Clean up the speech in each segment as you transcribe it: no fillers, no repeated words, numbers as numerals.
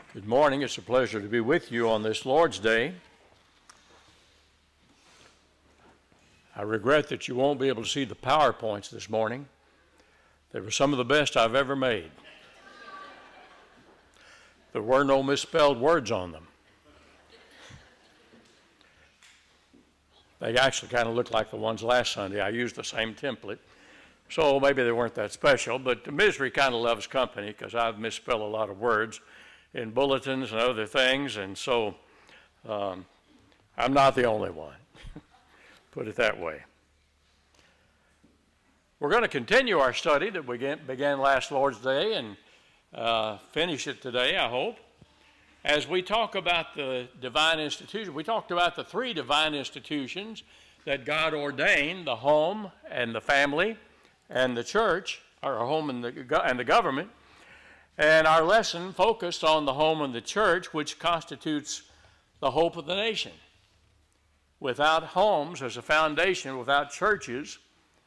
Good morning. It's a pleasure to be with you on this Lord's Day. I regret that you won't be able to see the PowerPoints this morning. They were some of the best I've ever made. There were no misspelled words on them. They actually kind of look like the ones last Sunday. I used the same template, so maybe they weren't that special, but the misery kind of loves company because I've misspelled a lot of words in bulletins and other things, and so I'm not the only one, put it that way. We're going to continue our study that we began last Lord's Day and finish it today, I hope. As we talk about the divine institution, we talked about the three divine institutions that God ordained: the home and the family and the church, or home and the government. And our lesson focused on the home and the church, which constitutes the hope of the nation. Without homes as a foundation, without churches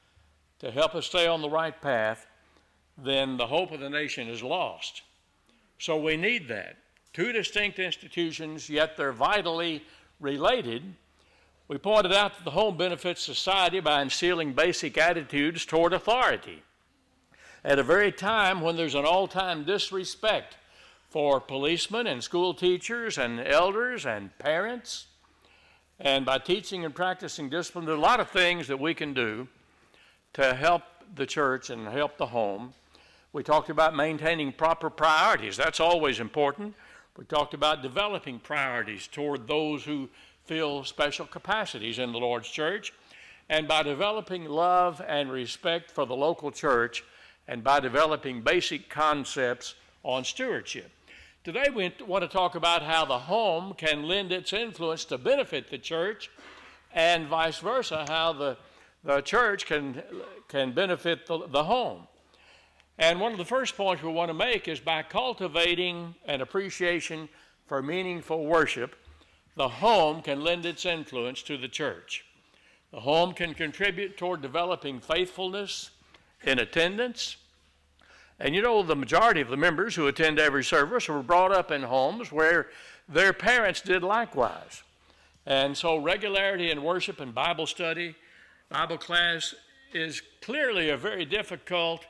to help us stay on the right path, then the hope of the nation is lost. So we need that. Two distinct institutions, yet they're vitally related. We pointed out that the home benefits society by instilling basic attitudes toward authority. At a very time when there's an all-time disrespect for policemen and school teachers and elders and parents, and by teaching and practicing discipline, there are a lot of things that we can do to help the church and help the home. We talked about maintaining proper priorities. That's always important. We talked about developing priorities toward those who feel special capacities in the Lord's church, and by developing love and respect for the local church, and by developing basic concepts on stewardship. Today we want to talk about how the home can lend its influence to benefit the church, and vice versa, how the church can benefit the home. And one of the first points we want to make is by cultivating an appreciation for meaningful worship, the home can lend its influence to the church. The home can contribute toward developing faithfulness in attendance. And you know, the majority of the members who attend every service were brought up in homes where their parents did likewise. And so regularity in worship and Bible study, Bible class is clearly a very difficult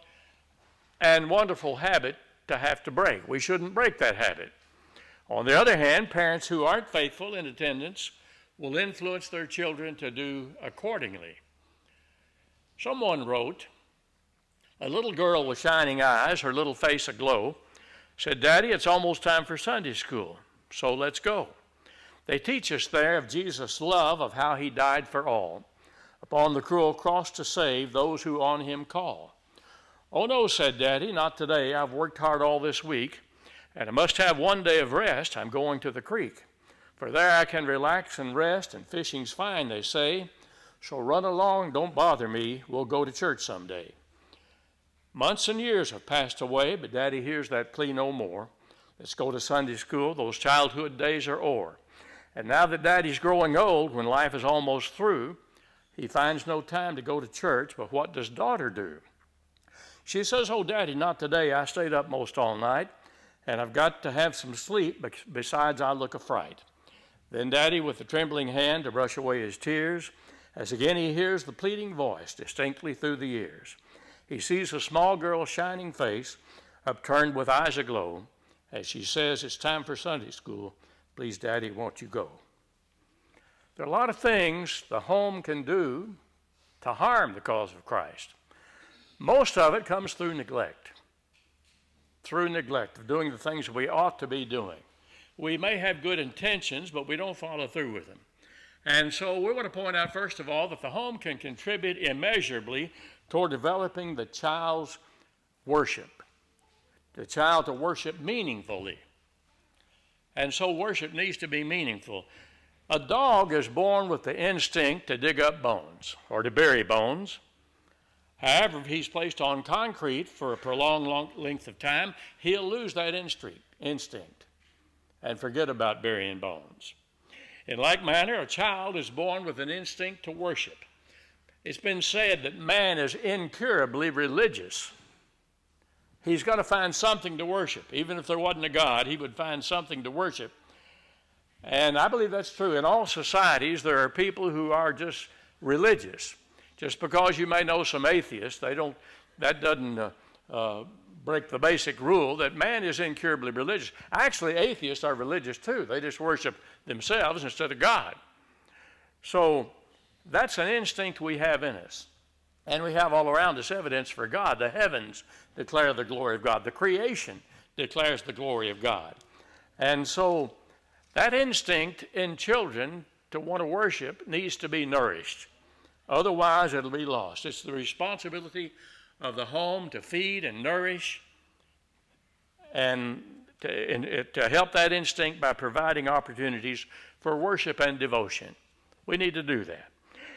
and wonderful habit to have to break. We shouldn't break that habit. On the other hand, parents who aren't faithful in attendance will influence their children to do accordingly. Someone wrote, a little girl with shining eyes, her little face aglow, said, "Daddy, it's almost time for Sunday school, so let's go." They teach us there of Jesus' love, of how he died for all, upon the cruel cross to save those who on him call. "Oh no," said Daddy, "not today. I've worked hard all this week, and I must have one day of rest. I'm going to the creek. For there I can relax and rest, and fishing's fine, they say. So run along, don't bother me. We'll go to church someday." Months and years have passed away, but Daddy hears that plea no more. Let's go to Sunday school. Those childhood days are o'er. And now that Daddy's growing old, when life is almost through, he finds no time to go to church, but what does daughter do? She says, "Oh, Daddy, not today. I stayed up most all night, and I've got to have some sleep, besides I look a fright." Then Daddy, with a trembling hand to brush away his tears, as again he hears the pleading voice distinctly through the years. He sees a small girl's shining face, upturned with eyes aglow, as she says, "It's time for Sunday school. Please, Daddy, won't you go?" There are a lot of things the home can do to harm the cause of Christ. Most of it comes through neglect of doing the things we ought to be doing. We may have good intentions, but we don't follow through with them. And so we want to point out, first of all, that the home can contribute immeasurably toward developing the child's worship, the child to worship meaningfully. And so worship needs to be meaningful. A dog is born with the instinct to dig up bones or to bury bones. However, if he's placed on concrete for a prolonged length of time, he'll lose that instinct and forget about burying bones. In like manner, a child is born with an instinct to worship. It's been said that man is incurably religious, he's going to find something to worship. Even if there wasn't a God, he would find something to worship. And I believe that's true. In all societies, there are people who are just religious. Just because you may know some atheists, that doesn't break the basic rule that man is incurably religious. Actually, atheists are religious too. They just worship themselves instead of God. So that's an instinct we have in us. And we have all around us evidence for God. The heavens declare the glory of God. The creation declares the glory of God. And so that instinct in children to want to worship needs to be nourished. Otherwise, it'll be lost. It's the responsibility of the home to feed and nourish and to help that instinct by providing opportunities for worship and devotion. We need to do that.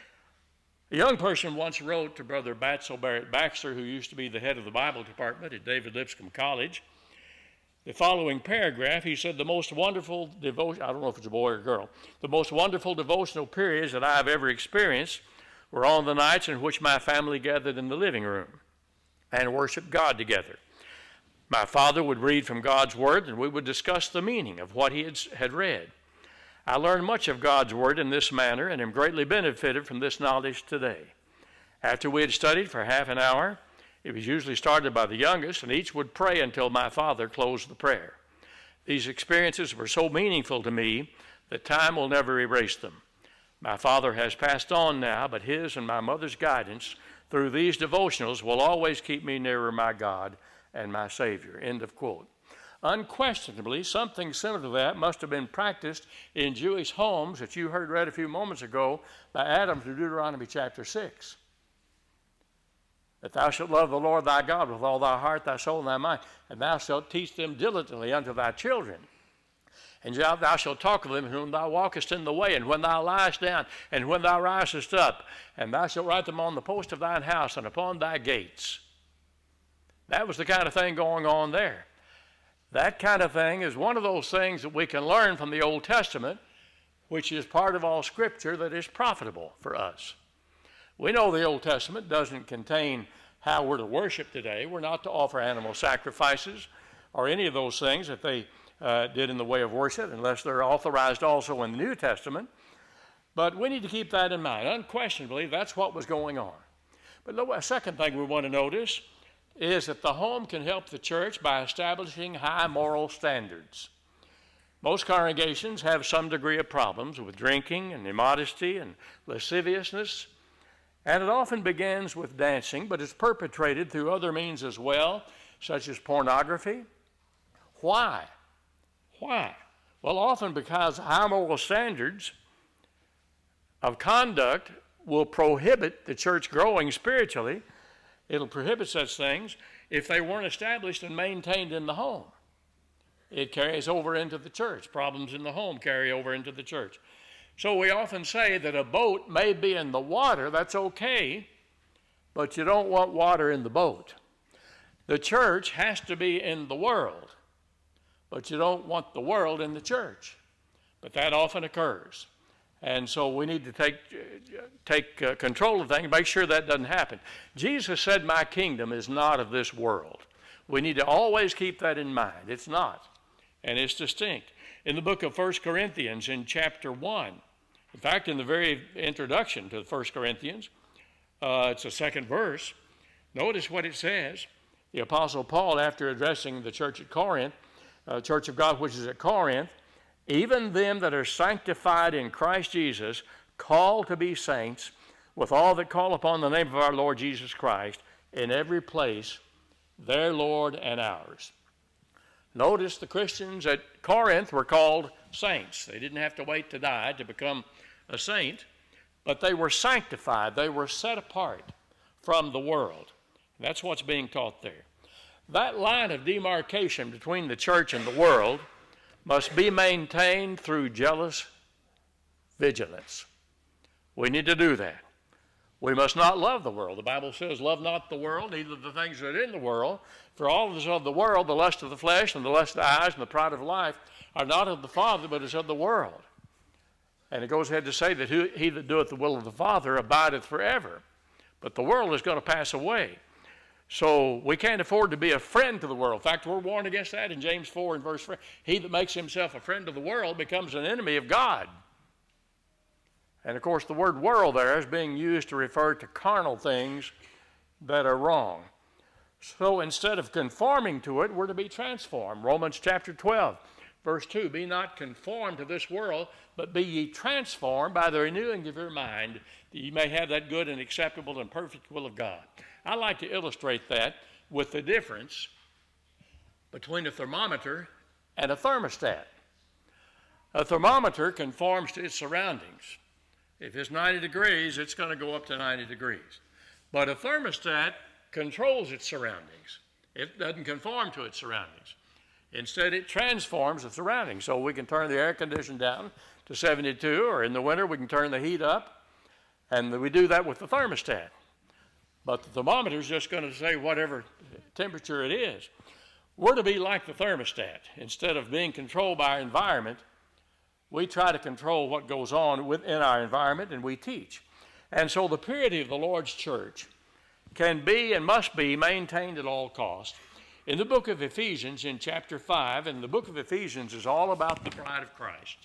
A young person once wrote to Brother Batzel Barrett Baxter, who used to be the head of the Bible department at David Lipscomb College, the following paragraph. He said, the most wonderful devotion, I don't know if it's a boy or a girl, the most wonderful devotional periods that I have ever experienced were on the nights in which my family gathered in the living room and worshiped God together. My father would read from God's Word, and we would discuss the meaning of what he had read. I learned much of God's Word in this manner and am greatly benefited from this knowledge today. After we had studied for half an hour, it was usually started by the youngest, and each would pray until my father closed the prayer. These experiences were so meaningful to me that time will never erase them. My father has passed on now, but his and my mother's guidance through these devotionals will always keep me nearer my God and my Savior. End of quote. Unquestionably, something similar to that must have been practiced in Jewish homes that you heard read a few moments ago by Adam through Deuteronomy chapter 6. That thou shalt love the Lord thy God with all thy heart, thy soul, and thy mind, and thou shalt teach them diligently unto thy children. And thou shalt talk of them when thou walkest in the way, and when thou liest down, and when thou risest up, and thou shalt write them on the post of thine house and upon thy gates. That was the kind of thing going on there. That kind of thing is one of those things that we can learn from the Old Testament, which is part of all Scripture that is profitable for us. We know the Old Testament doesn't contain how we're to worship today. We're not to offer animal sacrifices or any of those things that they did in the way of worship, unless they're authorized also in the New Testament. But we need to keep that in mind. Unquestionably, that's what was going on. But a second thing we want to notice is that the home can help the church by establishing high moral standards. Most congregations have some degree of problems with drinking and immodesty and lasciviousness, and it often begins with dancing, but it's perpetrated through other means as well, such as pornography. Why? Why? Well, often because high moral standards of conduct will prohibit the church growing spiritually. It'll prohibit such things if they weren't established and maintained in the home. It carries over into the church. Problems in the home carry over into the church. So we often say that a boat may be in the water, that's okay, but you don't want water in the boat. The church has to be in the world, but you don't want the world in the church. But that often occurs. And so we need to take control of things, make sure that doesn't happen. Jesus said, my kingdom is not of this world. We need to always keep that in mind. It's not, and it's distinct. In the book of 1 Corinthians in chapter 1, in fact, in the very introduction to 1 Corinthians, it's the second verse, notice what it says. The Apostle Paul, after addressing the church at Corinth, Church of God which is at Corinth, even them that are sanctified in Christ Jesus, called to be saints, with all that call upon the name of our Lord Jesus Christ, in every place, their Lord and ours. Notice the Christians at Corinth were called saints. They didn't have to wait to die to become a saint, but they were sanctified. They were set apart from the world. That's what's being taught there. That line of demarcation between the church and the world must be maintained through jealous vigilance. We need to do that. We must not love the world. The Bible says, love not the world, neither the things that are in the world. For all that is of the world, the lust of the flesh and the lust of the eyes and the pride of life are not of the Father, but is of the world. And it goes ahead to say that he that doeth the will of the Father abideth forever. But the world is going to pass away. So we can't afford to be a friend to the world. In fact, we're warned against that in James 4 and verse 3. He that makes himself a friend of the world becomes an enemy of God. And of course, the word world there is being used to refer to carnal things that are wrong. So instead of conforming to it, we're to be transformed. Romans chapter 12, verse 2, be not conformed to this world, but be ye transformed by the renewing of your mind, that ye may have that good and acceptable and perfect will of God. I like to illustrate that with the difference between a thermometer and a thermostat. A thermometer conforms to its surroundings. If it's 90 degrees, it's going to go up to 90 degrees. But a thermostat controls its surroundings. It doesn't conform to its surroundings. Instead, it transforms the surroundings. So we can turn the air conditioner down to 72, or in the winter, we can turn the heat up, and we do that with the thermostat. But the thermometer is just going to say whatever temperature it is. We're to be like the thermostat. Instead of being controlled by our environment, we try to control what goes on within our environment, and we teach. And so the purity of the Lord's church can be and must be maintained at all costs. In the book of Ephesians, in chapter 5, and the book of Ephesians is all about the bride of Christ.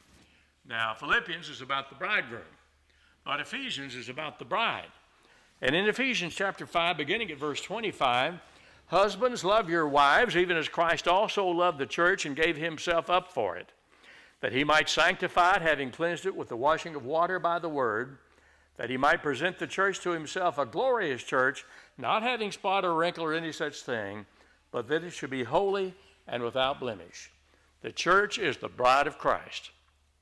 Now, Philippians is about the bridegroom, but Ephesians is about the bride. And in Ephesians chapter 5, beginning at verse 25, husbands, love your wives, even as Christ also loved the church and gave himself up for it, that he might sanctify it, having cleansed it with the washing of water by the word, that he might present the church to himself a glorious church, not having spot or wrinkle or any such thing, but that it should be holy and without blemish. The church is the bride of Christ.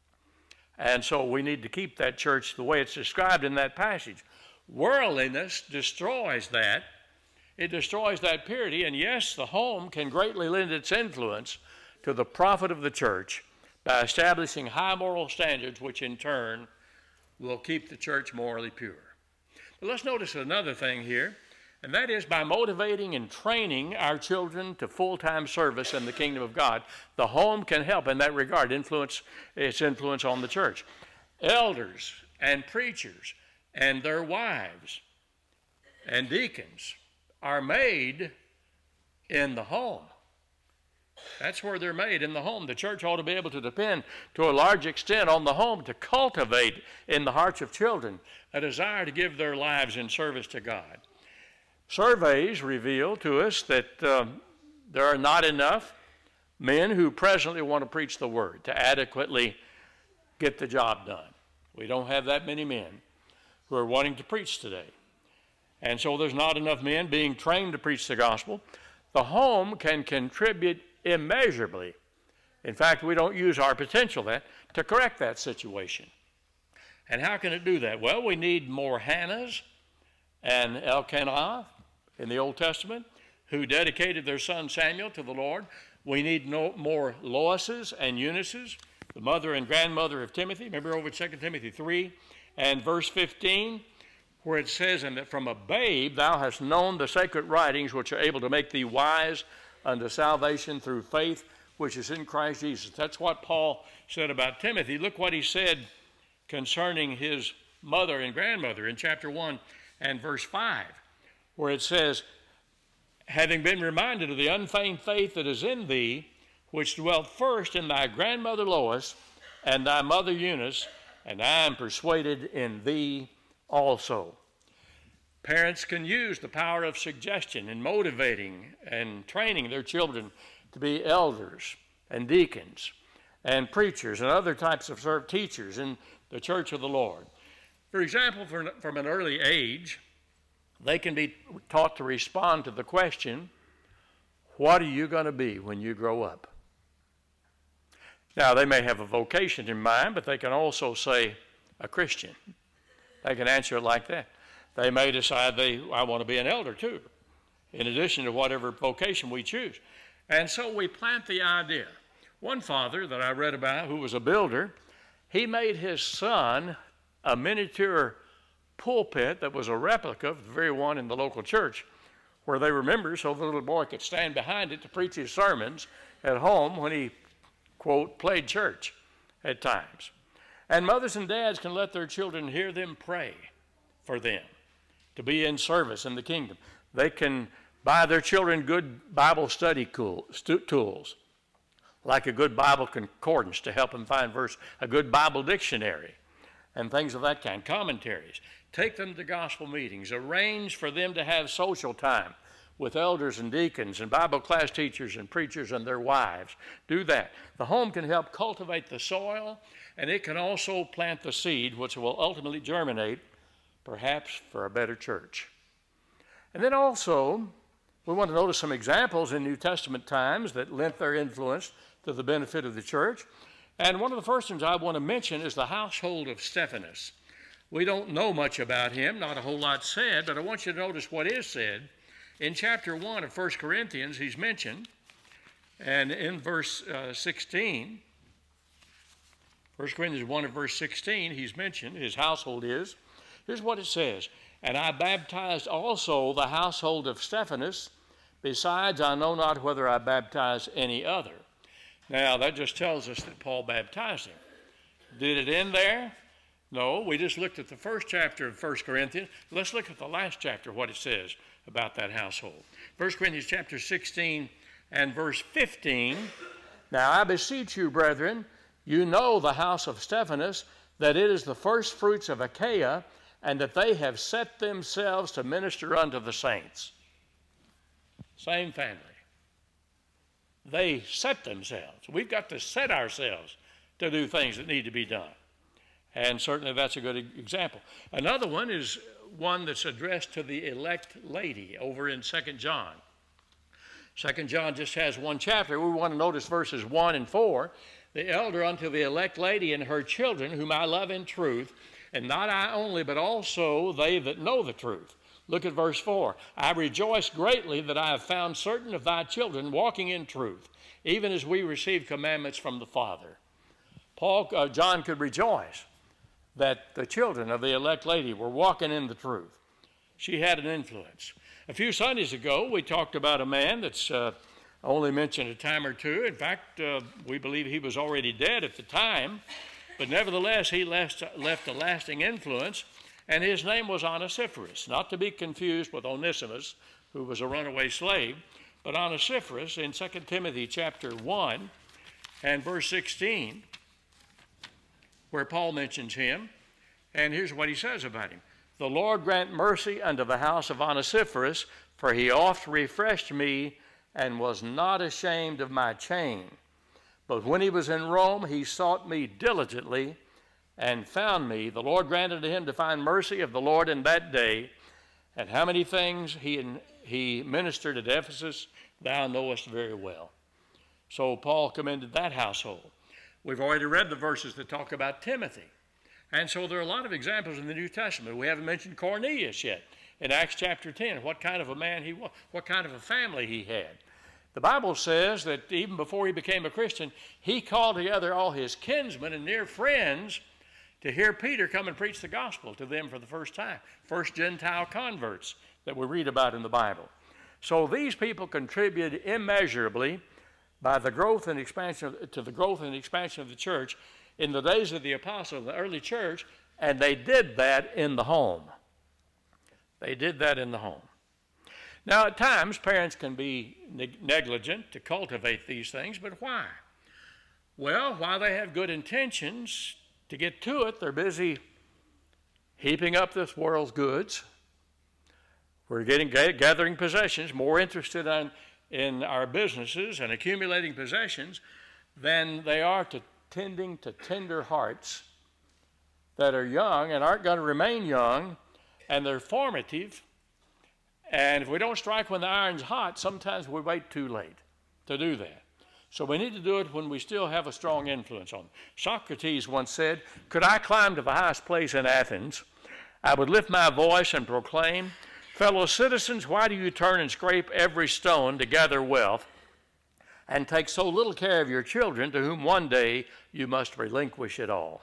And so we need to keep that church the way it's described in that passage. Worldliness destroys that. It destroys that purity. And yes, the home can greatly lend its influence to the profit of the church by establishing high moral standards, which in turn will keep the church morally pure. But let's notice another thing here, and that is by motivating and training our children to full-time service in the kingdom of God, the home can help in that regard, its influence on the church. Elders and preachers and their wives and deacons are made in the home. That's where they're made, in the home. The church ought to be able to depend to a large extent on the home to cultivate in the hearts of children a desire to give their lives in service to God. Surveys reveal to us that there are not enough men who presently want to preach the word to adequately get the job done. We don't have that many men who are wanting to preach today. And so there's not enough men being trained to preach the gospel. The home can contribute immeasurably. In fact, we don't use our potential to correct that situation. And how can it do that? Well, we need more Hannahs and Elkanah in the Old Testament who dedicated their son Samuel to the Lord. We need more Loises and Eunices, the mother and grandmother of Timothy. Remember over 2 Timothy 3 and verse 15, where it says, and that from a babe thou hast known the sacred writings which are able to make thee wise unto salvation through faith which is in Christ Jesus. That's what Paul said about Timothy. Look what he said concerning his mother and grandmother in chapter 1 and verse 5, where it says, having been reminded of the unfeigned faith that is in thee, which dwelt first in thy grandmother Lois and thy mother Eunice, and I am persuaded in thee also. Parents can use the power of suggestion in motivating and training their children to be elders and deacons and preachers and other types of teachers in the church of the Lord. For example, from an early age, they can be taught to respond to the question, what are you going to be when you grow up? Now, they may have a vocation in mind, but they can also say a Christian. They can answer it like that. They may decide I want to be an elder too, in addition to whatever vocation we choose. And so we plant the idea. One father that I read about who was a builder, he made his son a miniature pulpit that was a replica of the very one in the local church where they were members, so the little boy could stand behind it to preach his sermons at home when he, quote, played church at times. And mothers and dads can let their children hear them pray for them to be in service in the kingdom. They can buy their children good Bible study tools, like a good Bible concordance to help them find a good Bible dictionary, and things of that kind, commentaries. Take them to gospel meetings. Arrange for them to have social time with elders and deacons and Bible class teachers and preachers and their wives. Do that. The home can help cultivate the soil, and it can also plant the seed which will ultimately germinate, perhaps for a better church. And then also, we want to notice some examples in New Testament times that lent their influence to the benefit of the church. And one of the first ones I want to mention is the household of Stephanas. We don't know much about him, not a whole lot said, but I want you to notice what is said. In chapter 1 of 1 Corinthians, he's mentioned, and in verse 16, 1 Corinthians 1 and verse 16, he's mentioned, his household is. Here's what it says, "And I baptized also the household of Stephanas, besides I know not whether I baptized any other." Now, that just tells us that Paul baptized him. Did it end there? No, we just looked at the first chapter of 1 Corinthians. Let's look at the last chapter, what it says about that household. 1 Corinthians chapter 16 and verse 15. "Now I beseech you, brethren, you know the house of Stephanas, that it is the first fruits of Achaia, and that they have set themselves to minister unto the saints." Same family. They set themselves. We've got to set ourselves to do things that need to be done. And certainly that's a good example. Another one is one that's addressed to the elect lady over in 2 John. 2 John just has one chapter. We want to notice verses 1 and 4. "The elder unto the elect lady and her children, whom I love in truth, and not I only, but also they that know the truth." Look at verse 4. "I rejoice greatly that I have found certain of thy children walking in truth, even as we receive commandments from the Father." John could rejoice that the children of the elect lady were walking in the truth. She had an influence. A few Sundays ago, we talked about a man that's only mentioned a time or two. In fact, we believe he was already dead at the time, but nevertheless, he left a lasting influence, and his name was Onesiphorus, not to be confused with Onesimus, who was a runaway slave, but Onesiphorus in 2 Timothy chapter 1 and verse 16, where Paul mentions him, and here's what he says about him. "The Lord grant mercy unto the house of Onesiphorus, for he oft refreshed me and was not ashamed of my chain. But when he was in Rome, he sought me diligently and found me. The Lord granted to him to find mercy of the Lord in that day. And how many things he ministered at Ephesus, thou knowest very well." So Paul commended that household. We've already read the verses that talk about Timothy. And so there are a lot of examples in the New Testament. We haven't mentioned Cornelius yet in Acts chapter 10, what kind of a man he was, what kind of a family he had. The Bible says that even before he became a Christian, he called together all his kinsmen and near friends to hear Peter come and preach the gospel to them for the first time. First Gentile converts that we read about in the Bible. So these people contributed immeasurably by the growth and expansion of the church in the days of the apostles, the early church, and they did that in the home. They did that in the home. Now, at times, parents can be negligent to cultivate these things, but why? Well, while they have good intentions to get to it, they're busy heaping up this world's goods. We're gathering possessions, more interested in our businesses and accumulating possessions than they are to tending to tender hearts that are young and aren't going to remain young, and they're formative. And if we don't strike when the iron's hot, sometimes we wait too late to do that. So we need to do it when we still have a strong influence on them. Socrates once said, "Could I climb to the highest place in Athens, I would lift my voice and proclaim, 'Fellow citizens, why do you turn and scrape every stone to gather wealth and take so little care of your children, to whom one day you must relinquish it all?'"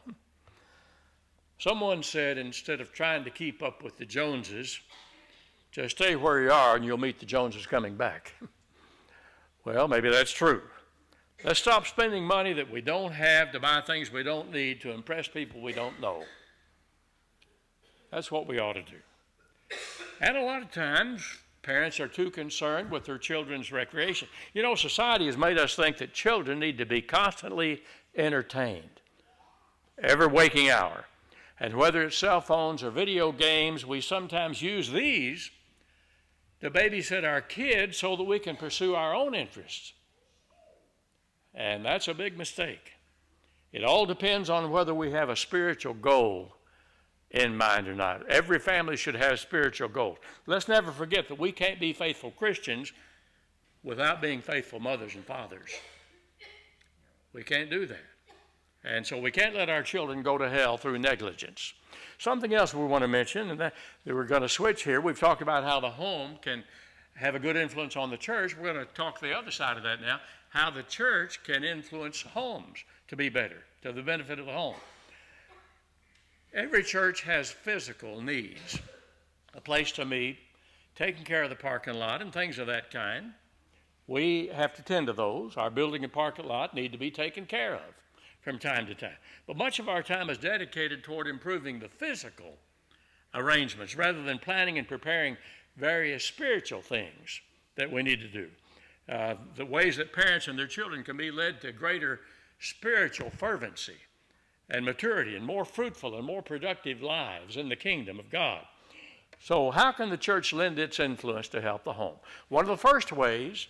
Someone said, instead of trying to keep up with the Joneses, just stay where you are and you'll meet the Joneses coming back. Well, maybe that's true. Let's stop spending money that we don't have to buy things we don't need to impress people we don't know. That's what we ought to do. And a lot of times, Parents are too concerned with their children's recreation. You know, society has made us think that children need to be constantly entertained, every waking hour. And whether it's cell phones or video games, we sometimes use these to babysit our kids so that we can pursue our own interests. And that's a big mistake. It all depends on whether we have a spiritual goal in mind or not. Every family should have spiritual goals. Let's never forget that we can't be faithful Christians without being faithful mothers and fathers. We can't do that. And so we can't let our children go to hell through negligence. Something else we want to mention, and that we're going to switch here. We've talked about how the home can have a good influence on the church. We're going to talk the other side of that now, how the church can influence homes to be better, to the benefit of the home. Every church has physical needs, a place to meet, taking care of the parking lot, and things of that kind. We have to tend to those. Our building and parking lot need to be taken care of from time to time. But much of our time is dedicated toward improving the physical arrangements rather than planning and preparing various spiritual things that we need to do. The ways that parents and their children can be led to greater spiritual fervency and maturity and more fruitful and more productive lives in the kingdom of God. So how can the church lend its influence to help the home? One of the first ways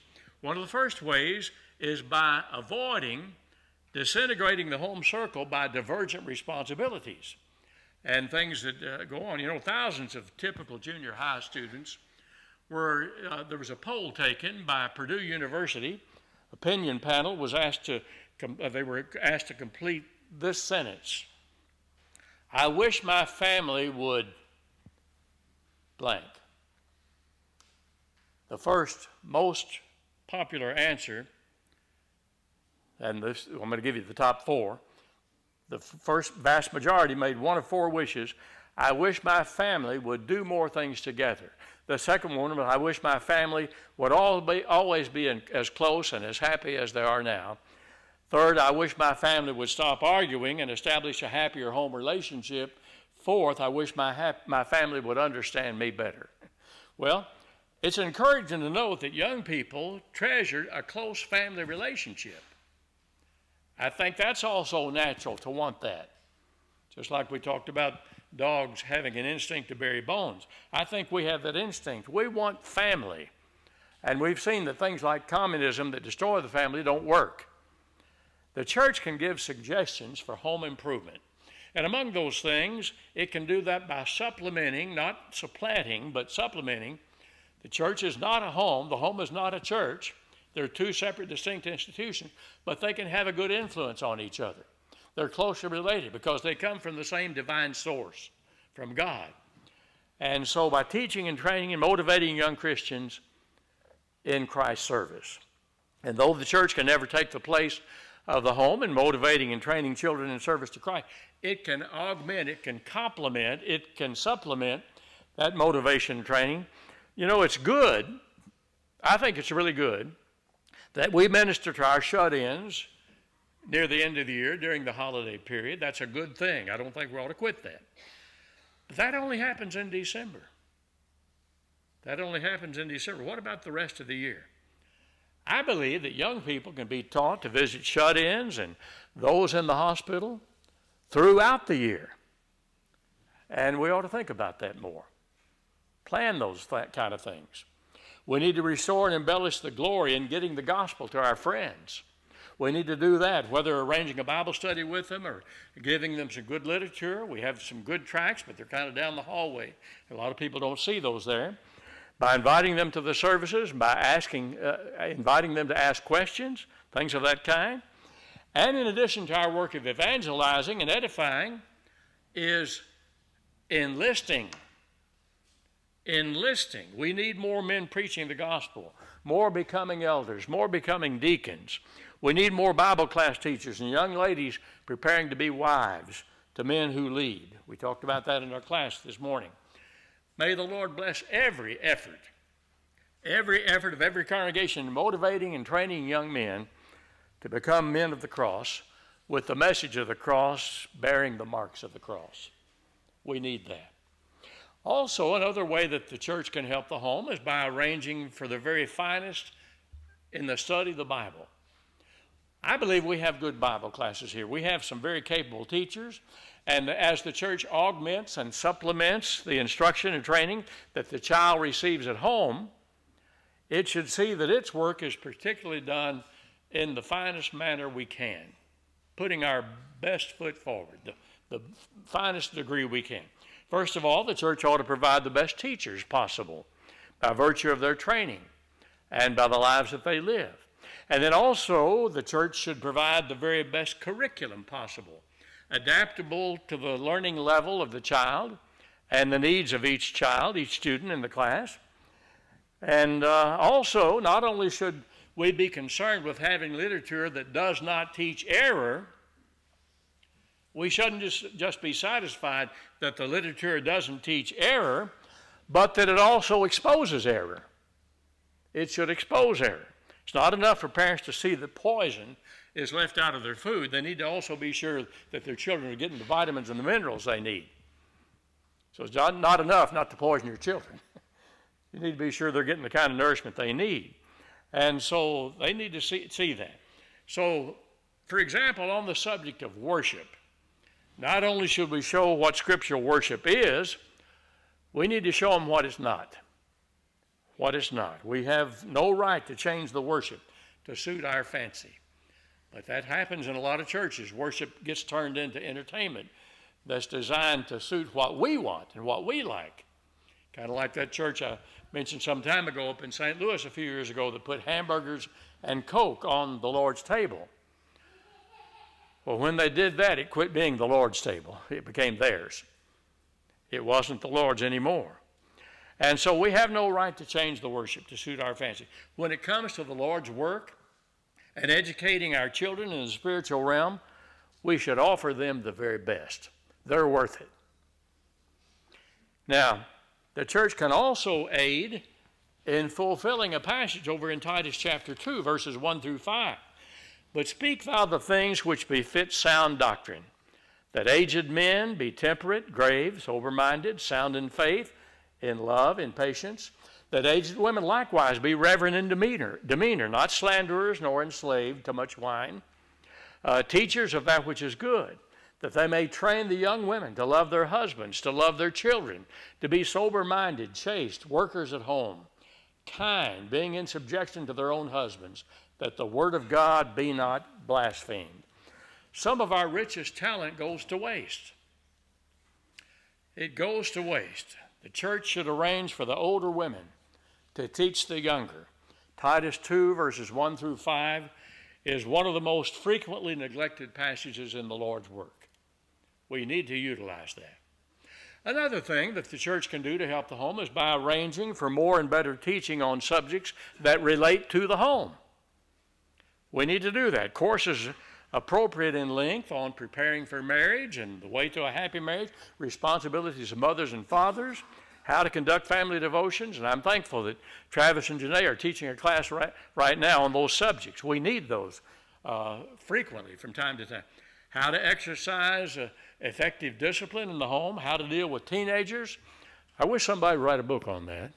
is by avoiding disintegrating the home circle by divergent responsibilities and things that go on. You know, thousands of typical junior high students there was a poll taken by Purdue University. Opinion panel was they were asked to complete this sentence. I wish my family would blank. The first most popular answer, and this, I'm going to give you the top four. The first vast majority made one of four wishes. I wish my family would do more things together. The second one was, I wish my family would always be as close and as happy as they are now. Third, I wish my family would stop arguing and establish a happier home relationship. Fourth, I wish my family would understand me better. Well, it's encouraging to note that young people treasure a close family relationship. I think that's also natural to want that. Just like we talked about dogs having an instinct to bury bones. I think we have that instinct. We want family. And we've seen that things like communism that destroy the family don't work. The church can give suggestions for home improvement. And among those things, it can do that by supplementing, not supplanting, but supplementing. The church is not a home. The home is not a church. They're two separate, distinct institutions, but they can have a good influence on each other. They're closely related because they come from the same divine source, from God. And so by teaching and training and motivating young Christians in Christ's service, and though the church can never take the place of the home in motivating and training children in service to Christ, it can augment, it can complement, it can supplement that motivation and training. You know, it's good, I think it's really good, that we minister to our shut-ins near the end of the year during the holiday period. That's a good thing. I don't think we ought to quit that. But that only happens in December. That only happens in December. What about the rest of the year? I believe that young people can be taught to visit shut-ins and those in the hospital throughout the year. And we ought to think about that more. Plan those kind of things. We need to restore and embellish the glory in getting the gospel to our friends. We need to do that, whether arranging a Bible study with them or giving them some good literature. We have some good tracts, but they're kind of down the hallway. A lot of people don't see those there. By inviting them to the services, by inviting them to ask questions, things of that kind. And in addition to our work of evangelizing and edifying, is enlisting. We need more men preaching the gospel, more becoming elders, more becoming deacons. We need more Bible class teachers and young ladies preparing to be wives to men who lead. We talked about that in our class this morning. May the Lord bless every effort of every congregation in motivating and training young men to become men of the cross with the message of the cross bearing the marks of the cross. We need that. Also, another way that the church can help the home is by arranging for the very finest in the study of the Bible. I believe we have good Bible classes here. We have some very capable teachers, and as the church augments and supplements the instruction and training that the child receives at home, it should see that its work is particularly done in the finest manner we can, putting our best foot forward, the finest degree we can. First of all, the church ought to provide the best teachers possible by virtue of their training and by the lives that they live. And then also, the church should provide the very best curriculum possible, adaptable to the learning level of the child and the needs of each child, each student in the class. And also, not only should we be concerned with having literature that does not teach error, we shouldn't just be satisfied that the literature doesn't teach error, but that it also exposes error. It should expose error. It's not enough for parents to see that poison is left out of their food. They need to also be sure that their children are getting the vitamins and the minerals they need. So it's not enough not to poison your children. You need to be sure they're getting the kind of nourishment they need. And so they need to see that. So, for example, on the subject of worship, not only should we show what scriptural worship is, we need to show them what it's not. What it's not. We have no right to change the worship to suit our fancy. But that happens in a lot of churches. Worship gets turned into entertainment that's designed to suit what we want and what we like. Kind of like that church I mentioned some time ago up in St. Louis a few years ago that put hamburgers and Coke on the Lord's table. Well, when they did that, it quit being the Lord's table. It became theirs. It wasn't the Lord's anymore. And so we have no right to change the worship to suit our fancy. When it comes to the Lord's work and educating our children in the spiritual realm, we should offer them the very best. They're worth it. Now, the church can also aid in fulfilling a passage over in Titus chapter 2, verses 1 through 5. But speak thou the things which befit sound doctrine, that aged men be temperate, grave, sober-minded, sound in faith, in love, in patience, that aged women likewise be reverent in demeanor, not slanderers, nor enslaved to much wine, teachers of that which is good, that they may train the young women to love their husbands, to love their children, to be sober-minded, chaste, workers at home, kind, being in subjection to their own husbands, that the word of God be not blasphemed. Some of our richest talent goes to waste. It goes to waste. The church should arrange for the older women to teach the younger. Titus 2, verses 1 through 5, is one of the most frequently neglected passages in the Lord's work. We need to utilize that. Another thing that the church can do to help the home is by arranging for more and better teaching on subjects that relate to the home. We need to do that. Courses appropriate in length on preparing for marriage and the way to a happy marriage, responsibilities of mothers and fathers, how to conduct family devotions, and I'm thankful that Travis and Janae are teaching a class right now on those subjects. We need those frequently from time to time. How to exercise effective discipline in the home, how to deal with teenagers. I wish somebody would write a book on that.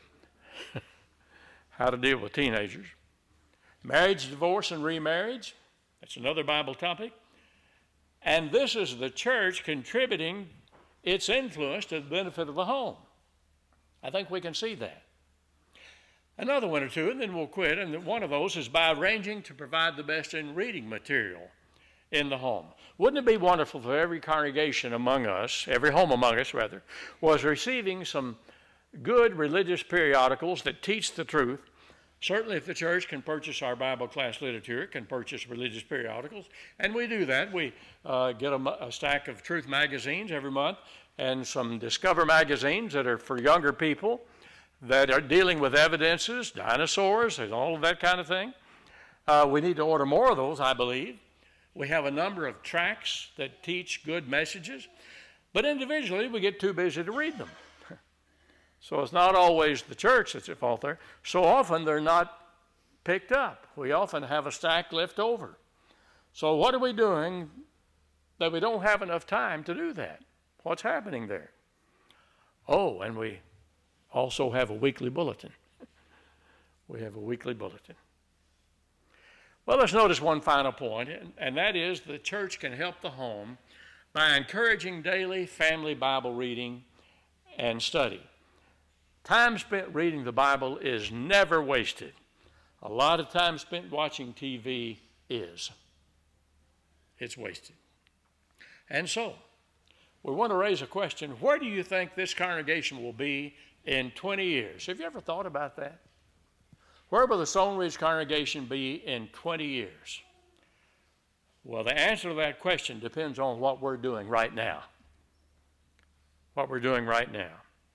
How to deal with teenagers. Marriage, divorce, and remarriage. That's another Bible topic. And this is the church contributing its influence to the benefit of the home. I think we can see that. Another one or two, and then we'll quit. And one of those is by arranging to provide the best in reading material in the home. Wouldn't it be wonderful if every congregation among us, every home among us rather, was receiving some good religious periodicals that teach the truth? Certainly if the church can purchase our Bible class literature, it can purchase religious periodicals, and we do that. We get a stack of Truth magazines every month and some Discover magazines that are for younger people that are dealing with evidences, dinosaurs, and all of that kind of thing. We need to order more of those, I believe. We have a number of tracts that teach good messages, but individually we get too busy to read them. So it's not always the church that's at fault there. So often they're not picked up. We often have a stack left over. So what are we doing that we don't have enough time to do that? What's happening there? Oh, and we also have a weekly bulletin. We have a weekly bulletin. Well, let's notice one final point, and that is the church can help the home by encouraging daily family Bible reading and study. Time spent reading the Bible is never wasted. A lot of time spent watching TV is. It's wasted. And so, we want to raise a question. Where do you think this congregation will be in 20 years? Have you ever thought about that? Where will the Stone Ridge congregation be in 20 years? Well, the answer to that question depends on what we're doing right now. What we're doing right now.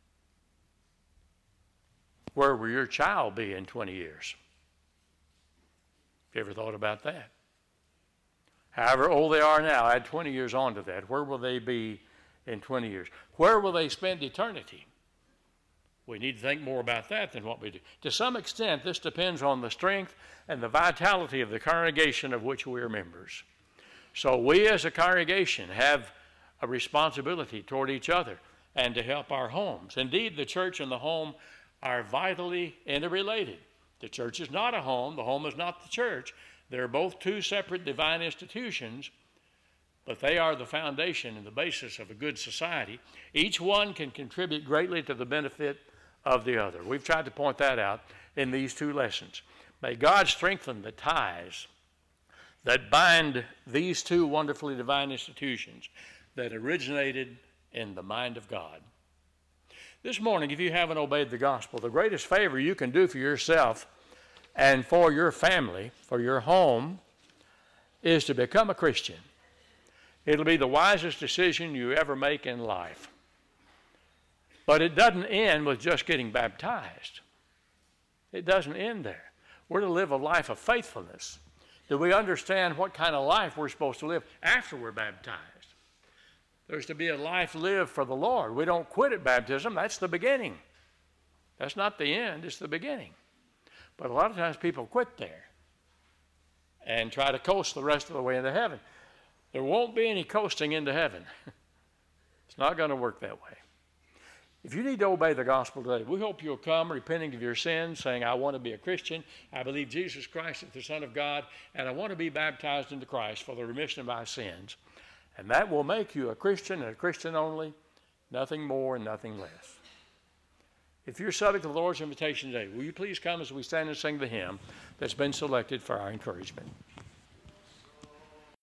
Where will your child be in 20 years? Have you ever thought about that? However old they are now, add 20 years on to that. Where will they be in 20 years? Where will they spend eternity? We need to think more about that than what we do. To some extent, this depends on the strength and the vitality of the congregation of which we are members. So we as a congregation have a responsibility toward each other and to help our homes. Indeed, the church and the home are vitally interrelated. The church is not a home. The home is not the church. They're both two separate divine institutions, but they are the foundation and the basis of a good society. Each one can contribute greatly to the benefit of the other. We've tried to point that out in these two lessons. May God strengthen the ties that bind these two wonderfully divine institutions that originated in the mind of God. This morning, if you haven't obeyed the gospel, the greatest favor you can do for yourself and for your family, for your home, is to become a Christian. It'll be the wisest decision you ever make in life. But it doesn't end with just getting baptized. It doesn't end there. We're to live a life of faithfulness. Do we understand what kind of life we're supposed to live after we're baptized? There's to be a life lived for the Lord. We don't quit at baptism. That's the beginning. That's not the end. It's the beginning. But a lot of times people quit there and try to coast the rest of the way into heaven. There won't be any coasting into heaven. It's not going to work that way. If you need to obey the gospel today, we hope you'll come repenting of your sins, saying, I want to be a Christian, I believe Jesus Christ is the Son of God, and I want to be baptized into Christ for the remission of my sins. And that will make you a Christian and a Christian only, nothing more and nothing less. If you're subject to the Lord's invitation today, will you please come as we stand and sing the hymn that's been selected for our encouragement?